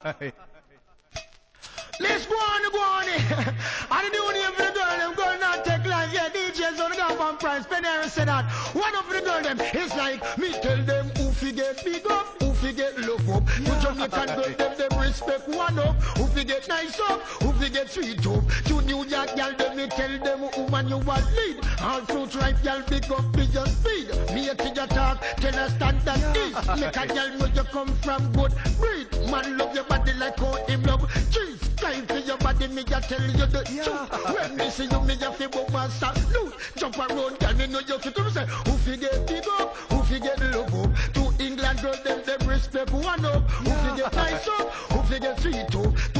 Let's go on. And the new name for the girl, them girl not take life. Yeah, DJs on the gun from Price. Penner said that. One of the girl, them, it's like, me tell them who forget big up, who forget love up. To Jamaican girl, them respect one up. Who forget nice up, who forget sweet up. To New York girl, them, me tell them woman you want lead. All fruit ripe, girl, big up, big just feed. Me a to your talk, tell us that is. Make a girl know you come from good breed. Man love your body like how him love cheese. Time for your body, me a tell you the truth. When me see you, me a feel bout my salute. Jump around, girl, me know you fit to say. Who forget big up, who forget love up. To England girl, them respect one up. Who forget nice up, who forget sweet up.